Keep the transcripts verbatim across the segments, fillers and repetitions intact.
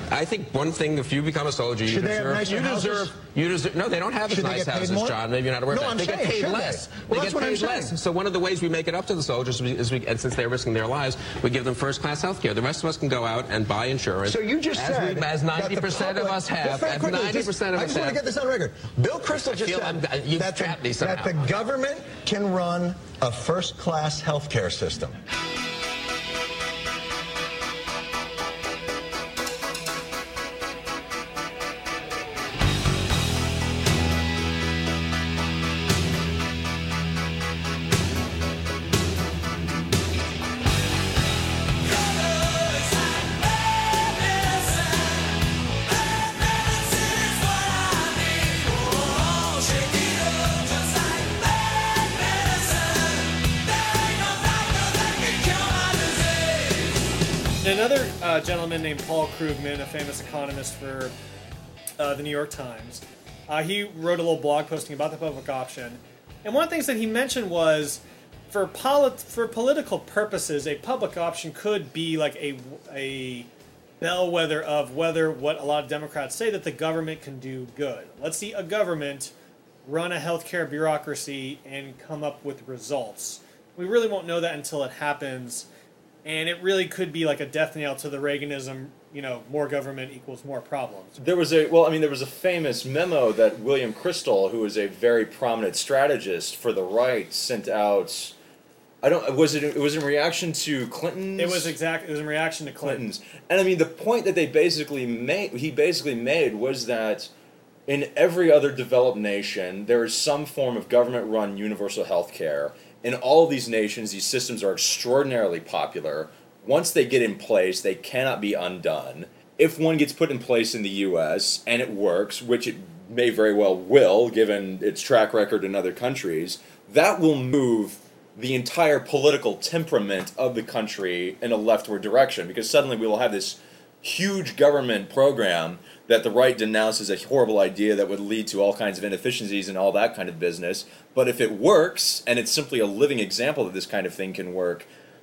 I think one thing, if you become a soldier, you Should deserve, they have nicer you deserve, houses? you deserve, no, they don't have as Should they nice get paid houses, more? John. Maybe you're not aware No, of that. I'm They saying, get paid should less. they? They, Well, get that's what I'm paid saying. less. So one of the ways we make it up to the soldiers is we, is we and since they're risking their lives, we give them first-class health care. The rest of us can go out and buy insurance. So you just as said we, as ninety percent of us have, as ninety percent of I us just want to have. get this on record. Bill Kristol just feel said I'm- you've that, trapped me the, somehow. that the government can run a first-class health care system. Another uh, gentleman named Paul Krugman, a famous economist for uh, the New York Times, uh, he wrote a little blog posting about the public option. And one of the things that he mentioned was, for polit- for political purposes, a public option could be like a, a bellwether of whether what a lot of Democrats say, that the government can do good. Let's see a government run a healthcare bureaucracy and come up with results. We really won't know that until it happens. And it really could be like a death knell to the Reaganism, you know, more government equals more problems. There was a, well, I mean, there was a famous memo that William Kristol, who is a very prominent strategist for the right, sent out. I don't, was it, it was in reaction to Clinton's? It was exactly, it was in reaction to Clinton's. Clinton's. And I mean, the point that they basically made, he basically made was that in every other developed nation, there is some form of government-run universal health care. In all of these nations, these systems are extraordinarily popular. Once they get in place, they cannot be undone. If one gets put in place in the U S and it works, which it may very well will, given its track record in other countries, that will move the entire political temperament of the country in a leftward direction, because suddenly we will have this huge government program that the right denounces a horrible idea that would lead to all kinds of inefficiencies and all that kind of business. But if it works, and it's simply a living example that this kind of thing can work,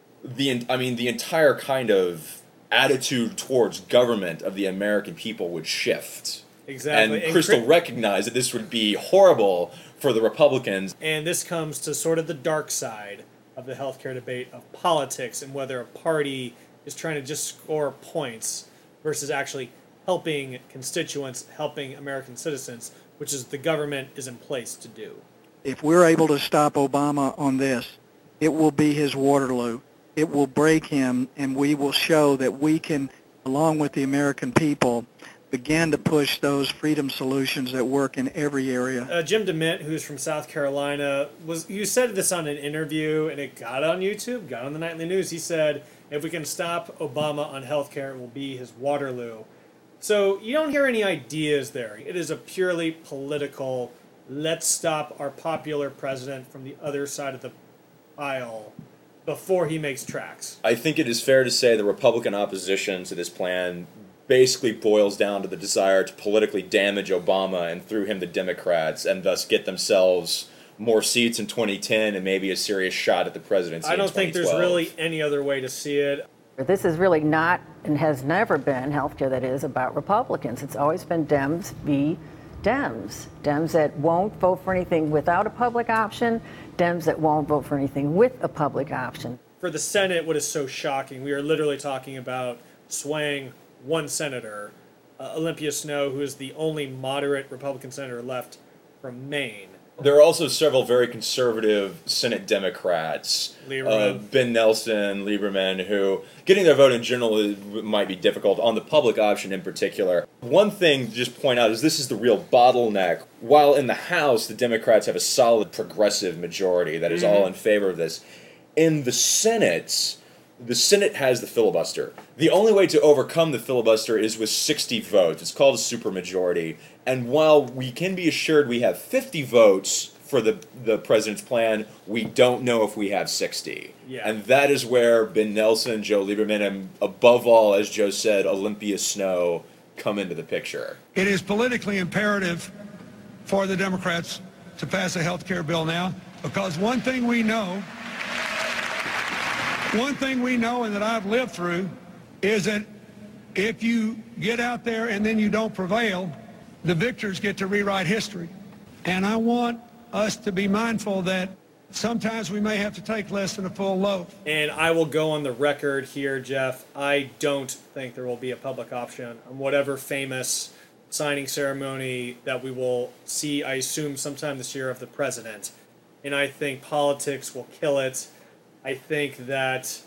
the I mean, the entire kind of attitude towards government of the American people would shift. Exactly. And, And Kristol Chri- recognized that this would be horrible for the Republicans. And this comes to sort of the dark side of the healthcare debate of politics and whether a party is trying to just score points versus actually helping constituents, helping American citizens, which is the government is in place to do. If we're able to stop Obama on this, it will be his Waterloo. It will break him, and we will show that we can, along with the American people, begin to push those freedom solutions that work in every area. Uh, Jim DeMint, who's from South Carolina, was you said this on an interview, and it got on YouTube, got on the nightly news. He said, if we can stop Obama on healthcare, it will be his Waterloo. So you don't hear any ideas there. It is a purely political, let's stop our popular president from the other side of the aisle before he makes tracks. I think it is fair to say the Republican opposition to this plan basically boils down to the desire to politically damage Obama and through him the Democrats, and thus get themselves more seats in twenty ten and maybe a serious shot at the presidency. I don't in think there's really any other way to see it. This is really not, and has never been, healthcare that is about Republicans. It's always been Dems v. Dems. Dems that won't vote for anything without a public option, Dems that won't vote for anything with a public option. For the Senate, what is so shocking, we are literally talking about swaying one senator, uh, Olympia Snowe, who is the only moderate Republican senator left from Maine. There are also several very conservative Senate Democrats, uh, Ben Nelson, Lieberman, who getting their vote in general is, might be difficult, on the public option in particular. One thing to just point out is this is the real bottleneck. While in the House, the Democrats have a solid progressive majority that is Mm-hmm. all in favor of this. In the Senate, the Senate has the filibuster. The only way to overcome the filibuster is with sixty votes. It's called a supermajority. And while we can be assured we have fifty votes for the, the president's plan, we don't know if we have sixty. Yeah. And that is where Ben Nelson, Joe Lieberman, and above all, as Joe said, Olympia Snowe come into the picture. It is politically imperative for the Democrats to pass a health care bill now, because one thing we know, one thing we know and that I've lived through is that if you get out there and then you don't prevail, the victors get to rewrite history. And I want us to be mindful that sometimes we may have to take less than a full loaf. And I will go on the record here, Jeff. I don't think there will be a public option on whatever famous signing ceremony that we will see, I assume, sometime this year of the president. And I think politics will kill it. I think that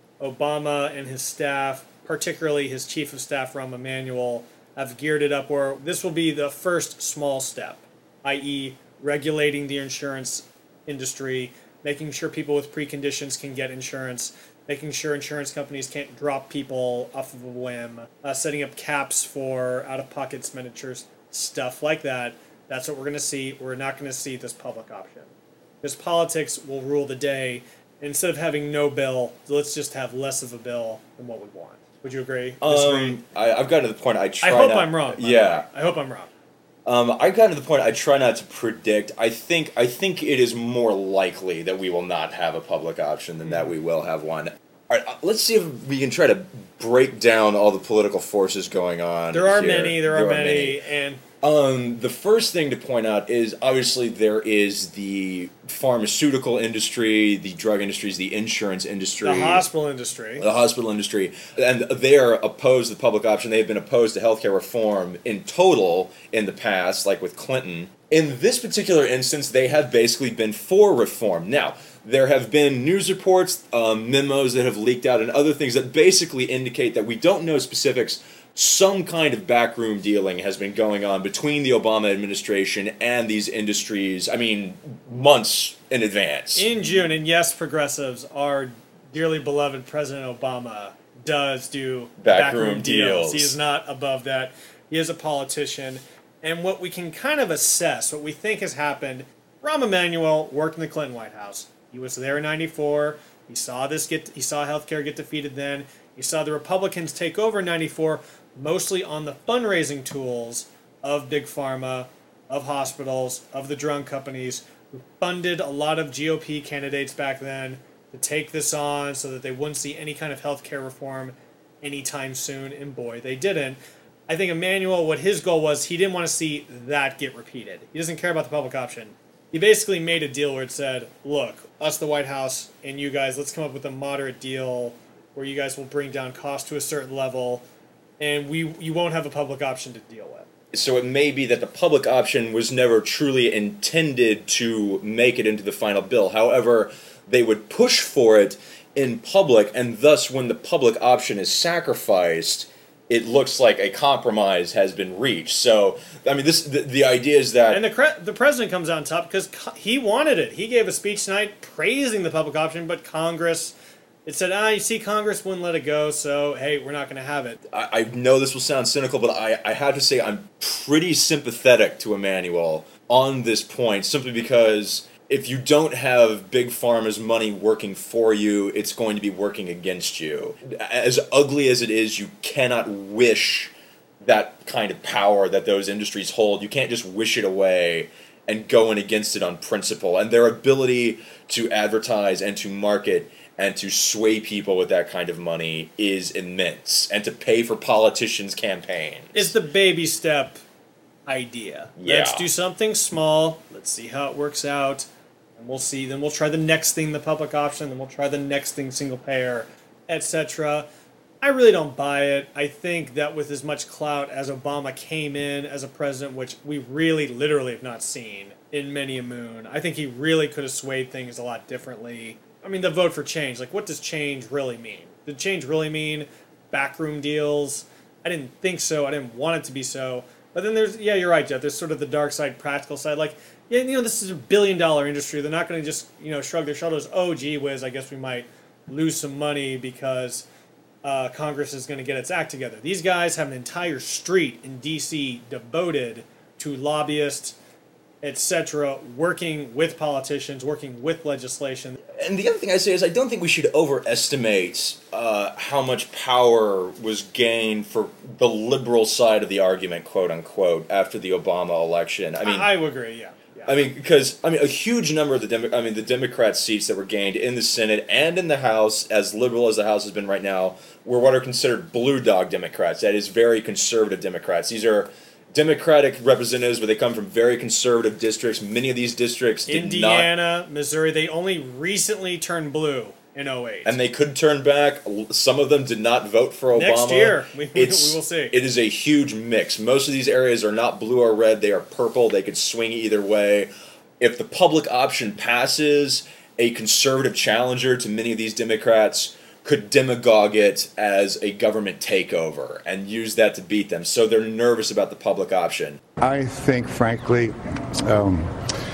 Obama and his staff, particularly his chief of staff, Rahm Emanuel, have geared it up where this will be the first small step, that is regulating the insurance industry, making sure people with preconditions can get insurance, making sure insurance companies can't drop people off of a whim, uh, setting up caps for out-of-pocket expenditures, stuff like that. That's what we're going to see. We're not going to see this public option. Because politics will rule the day. Instead of having no bill, let's just have less of a bill than what we want. Would you agree? Disagree? Um, I, I've gotten to the point I try I hope not, I'm wrong. Yeah. I hope I'm wrong. Um, I've gotten to the point I try not to predict. I think I think it is more likely that we will not have a public option than that we will have one. All right, let's see if we can try to break down all the political forces going on. There are here. many. There, there are, are many, many. and Um, the first thing to point out is obviously there is the pharmaceutical industry, the drug industries, the insurance industry, the hospital industry, the hospital industry, and they are opposed to the public option. They've been opposed to healthcare reform in total in the past, like with Clinton. In this particular instance, they have basically been for reform. Now, there have been news reports, um, memos that have leaked out, and other things that basically indicate that we don't know specifics. Some kind of backroom dealing has been going on between the Obama administration and these industries, I mean, months in advance. In June, and yes, progressives, our dearly beloved President Obama does do Backroom backroom deals. deals. He is not above that. He is a politician. And what we can kind of assess, what we think has happened, Rahm Emanuel worked in the Clinton White House. He was there in ninety-four. He saw this get. He saw healthcare get defeated then. He saw the Republicans take over in ninety-four, mostly on the fundraising tools of Big Pharma, of hospitals, of the drug companies, who funded a lot of G O P candidates back then to take this on so that they wouldn't see any kind of healthcare reform anytime soon, and boy, they didn't. I think Emanuel, what his goal was, he didn't want to see that get repeated. He doesn't care about the public option. He basically made a deal where it said, look, us, the White House, and you guys, let's come up with a moderate deal where you guys will bring down costs to a certain level, and we you won't have a public option to deal with. So it may be that the public option was never truly intended to make it into the final bill. However, they would push for it in public, and thus when the public option is sacrificed, it looks like a compromise has been reached. So, I mean, this the, the idea is that... And the cre- the president comes on top because co- he wanted it. He gave a speech tonight praising the public option, but Congress... It said, ah, you see, Congress wouldn't let it go, so, hey, we're not going to have it. I, I know this will sound cynical, but I, I have to say I'm pretty sympathetic to Emanuel on this point, simply because if you don't have Big Pharma's money working for you, it's going to be working against you. As ugly as it is, you cannot wish that kind of power that those industries hold. You can't just wish it away and go in against it on principle. And their ability to advertise and to market and to sway people with that kind of money is immense. And to pay for politicians' campaigns. It's the baby step idea. Yeah. Let's do something small. Let's see how it works out. And we'll see. Then we'll try the next thing, the public option. Then we'll try the next thing, single payer, et cetera. I really don't buy it. I think that with as much clout as Obama came in as a president, which we really literally have not seen in many a moon, I think he really could have swayed things a lot differently. I mean, the vote for change, like, what does change really mean? Did change really mean backroom deals? I didn't think so. I didn't want it to be so. But then there's, yeah, you're right, Jeff. There's sort of the dark side, practical side. Like, yeah, you know, this is a billion dollar industry. They're not going to just, you know, shrug their shoulders. Oh, gee whiz, I guess we might lose some money because uh, Congress is going to get its act together. These guys have an entire street in D C devoted to lobbyists, et cetera, working with politicians, working with legislation. And the other thing I say is I don't think we should overestimate uh, how much power was gained for the liberal side of the argument, quote unquote, after the Obama election. I mean, I, I would agree, yeah. yeah. I mean, because I mean, a huge number of the Demo- I mean, the Democrat seats that were gained in the Senate and in the House, as liberal as the House has been right now, were what are considered blue dog Democrats. That is, very conservative Democrats. These are Democratic representatives, but they come from very conservative districts. Many of these districts did Indiana, not, Missouri, they only recently turned blue in oh eight. and they could turn back. Some of them did not vote for Obama. Next year, we, we It's- will see. It is a huge mix. Most of these areas are not blue or red; they are purple. They could swing either way. If the public option passes, a conservative challenger to many of these Democrats could demagogue it as a government takeover and use that to beat them. So they're nervous about the public option. I think, frankly, um,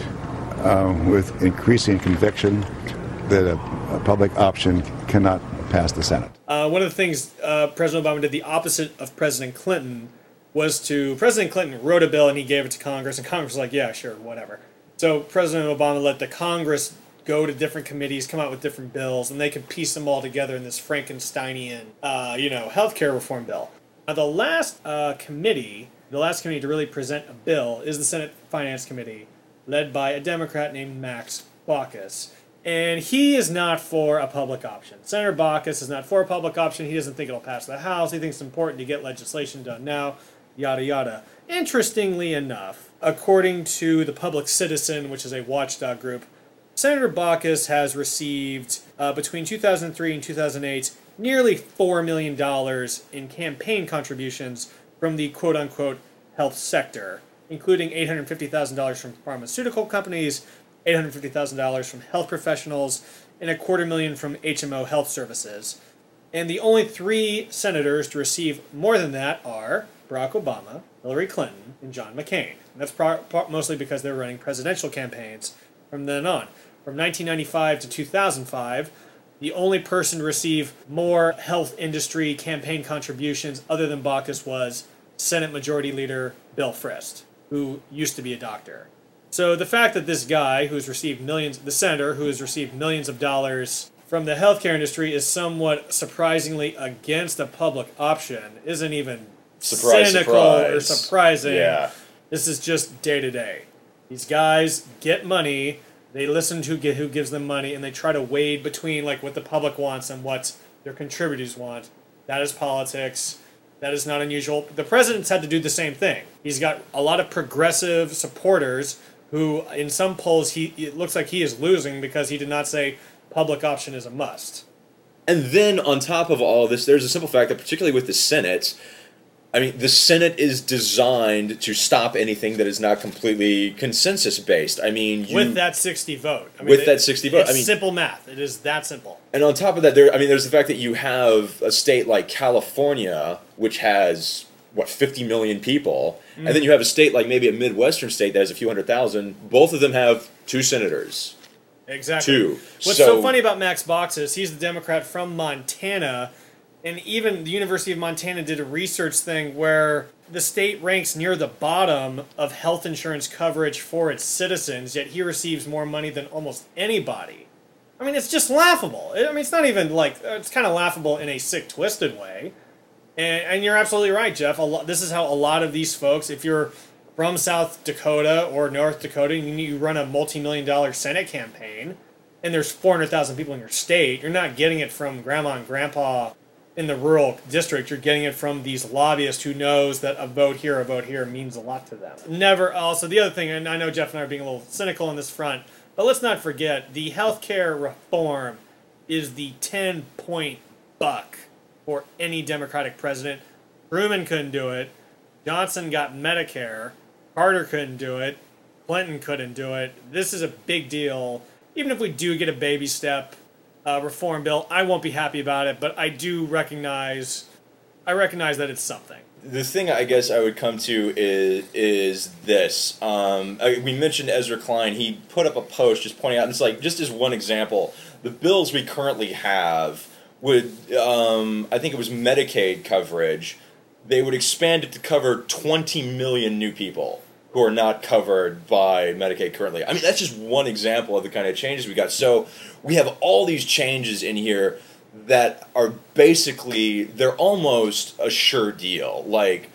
um, with increasing conviction, that a, a public option cannot pass the Senate. Uh, one of the things uh, President Obama did the opposite of President Clinton was to President Clinton wrote a bill and he gave it to Congress, and Congress was like, yeah, sure, whatever. So President Obama let the Congress go to different committees, come out with different bills, and they could piece them all together in this Frankensteinian, uh, you know, healthcare reform bill. Now, the last uh, committee, the last committee to really present a bill is the Senate Finance Committee, led by a Democrat named Max Baucus. And he is not for a public option. Senator Baucus is not for a public option. He doesn't think it'll pass the House. He thinks it's important to get legislation done now, yada, yada. Interestingly enough, according to the Public Citizen, which is a watchdog group, Senator Baucus has received, uh, between two thousand three and two thousand eight, nearly four million dollars in campaign contributions from the quote-unquote health sector, including eight hundred fifty thousand dollars from pharmaceutical companies, eight hundred fifty thousand dollars from health professionals, and a quarter million from H M O Health Services. And the only three senators to receive more than that are Barack Obama, Hillary Clinton, and John McCain. And that's pro- pro- mostly because they're running presidential campaigns from then on. From nineteen ninety-five to two thousand five, the only person to receive more health industry campaign contributions other than Baucus was Senate Majority Leader Bill Frist, who used to be a doctor. So the fact that this guy who's received millions, the senator who has received millions of dollars from the healthcare industry is somewhat surprisingly against a public option isn't even Surprise, cynical surprise. or surprising. Yeah. This is just day to day. These guys get money, they listen to who gives them money, and they try to wade between like what the public wants and what their contributors want. That is politics. That is not unusual. The president's had to do the same thing. He's got a lot of progressive supporters who, in some polls, he it looks like he is losing because he did not say public option is a must. And then on top of all this, there's a simple fact that particularly with the Senate, I mean, the Senate is designed to stop anything that is not completely consensus-based. I mean, you, with that sixty vote. I mean, with it, that sixty vote. It's I mean, simple math. It is that simple. And on top of that, there. I mean, there's the fact that you have a state like California, which has what fifty million people, mm. and then you have a state like maybe a Midwestern state that has a few hundred thousand. Both of them have two senators. Exactly. Two. What's so, so funny about Max Baucus is he's the Democrat from Montana. And even the University of Montana did a research thing where the state ranks near the bottom of health insurance coverage for its citizens, yet he receives more money than almost anybody. I mean, it's just laughable. I mean, it's not even like, it's kind of laughable in a sick, twisted way. And, and you're absolutely right, Jeff. A lo- this is how a lot of these folks, if you're from South Dakota or North Dakota and you run a multi-million dollar Senate campaign, and there's four hundred thousand people in your state, you're not getting it from grandma and grandpa in the rural district. You're getting it from these lobbyists who knows that a vote here, a vote here means a lot to them. Never, also, the other thing, and I know Jeff and I are being a little cynical on this front, but let's not forget, the healthcare reform is the ten-point buck for any Democratic president. Truman couldn't do it. Johnson got Medicare. Carter couldn't do it. Clinton couldn't do it. This is a big deal. Even if we do get a baby step Uh, reform bill, I won't be happy about it, but I do recognize, I recognize that it's something. The thing I guess I would come to is is this. Um, I, we mentioned Ezra Klein. He put up a post just pointing out, and it's like, just as one example, the bills we currently have would, um, I think it was Medicaid coverage, they would expand it to cover twenty million new people who are not covered by Medicaid currently. I mean, that's just one example of the kind of changes we got. So we have all these changes in here that are basically, they're almost a sure deal. Like,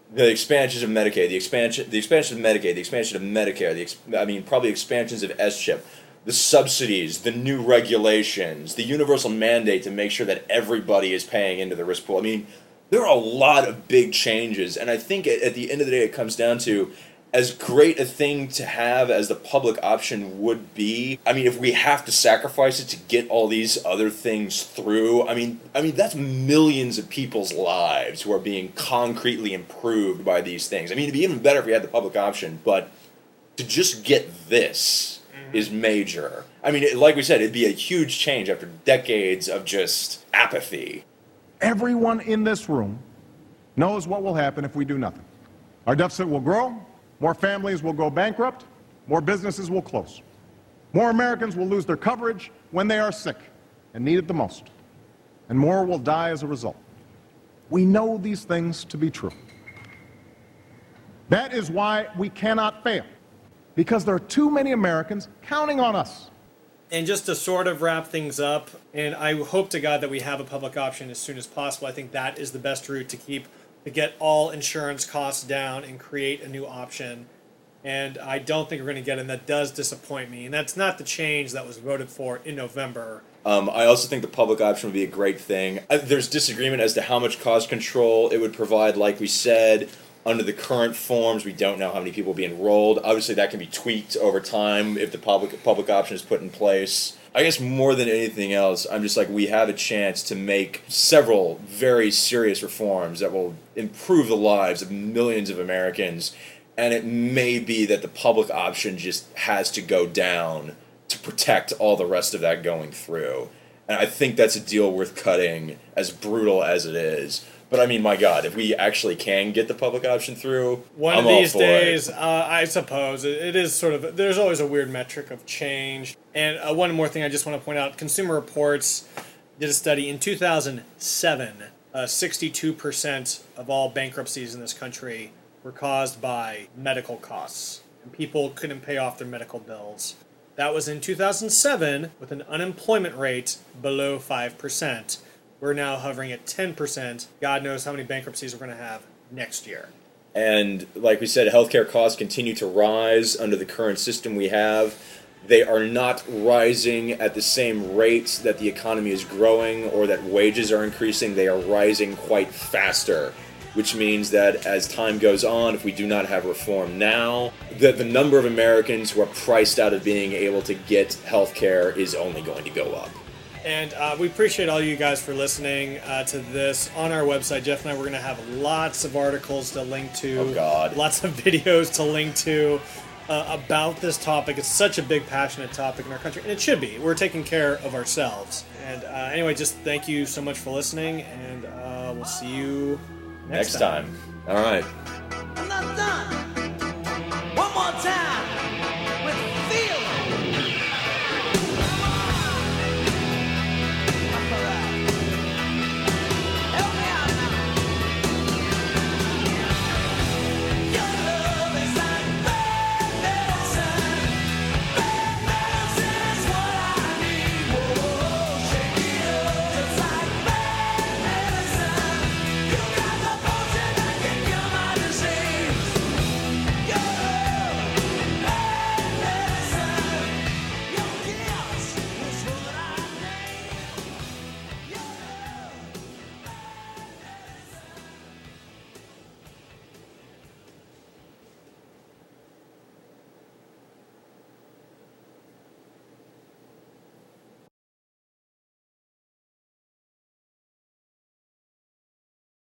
The expansions of Medicaid, the expansion, the expansion of Medicaid, the expansion of Medicare, the ex- I mean, probably expansions of S chip, the subsidies, the new regulations, the universal mandate to make sure that everybody is paying into the risk pool. I mean, there are a lot of big changes, and I think at, at the end of the day, it comes down to, as great a thing to have as the public option would be, I mean, if we have to sacrifice it to get all these other things through, I mean, I mean that's millions of people's lives who are being concretely improved by these things. I mean, it'd be even better if we had the public option, but to just get this mm-hmm. is major. I mean, it, like we said, it'd be a huge change after decades of just apathy. Everyone in this room knows what will happen if we do nothing. Our deficit will grow. More families will go bankrupt, more businesses will close. More Americans will lose their coverage when they are sick and need it the most. And more will die as a result. We know these things to be true. That is why we cannot fail, because there are too many Americans counting on us. And just to sort of wrap things up, and I hope to God that we have a public option as soon as possible. I think that is the best route to keep to get all insurance costs down and create a new option. And I don't think we're going to get it, and that does disappoint me. And that's not the change that was voted for in November. Um, I also think the public option would be a great thing. I, there's disagreement as to how much cost control it would provide. Like we said, under the current forms, we don't know how many people will be enrolled. Obviously, that can be tweaked over time if the public public option is put in place. I guess more than anything else, I'm just like, we have a chance to make several very serious reforms that will improve the lives of millions of Americans, and it may be that the public option just has to go down to protect all the rest of that going through. And I think that's a deal worth cutting, as brutal as it is. But I mean, my God, if we actually can get the public option through, one I'm of these all for days, it. uh, I suppose it, it is sort of. There's always a weird metric of change. And uh, one more thing I just want to point out: Consumer Reports did a study in two thousand seven. Uh, sixty-two percent of all bankruptcies in this country were caused by medical costs, and people couldn't pay off their medical bills. That was in two thousand seven, with an unemployment rate below five percent. We're now hovering at ten percent. God knows how many bankruptcies we're going to have next year. And like we said, healthcare costs continue to rise under the current system we have. They are not rising at the same rates that the economy is growing or that wages are increasing. They are rising quite faster, which means that as time goes on, if we do not have reform now, that the number of Americans who are priced out of being able to get healthcare is only going to go up. And uh, we appreciate all you guys for listening uh, to this. On our website, Jeff and I, we're going to have lots of articles to link to. Oh, God. Lots of videos to link to uh, about this topic. It's such a big, passionate topic in our country, and it should be. We're taking care of ourselves. And uh, anyway, just thank you so much for listening, and uh, we'll see you next, Next time. time. All right. I'm not done.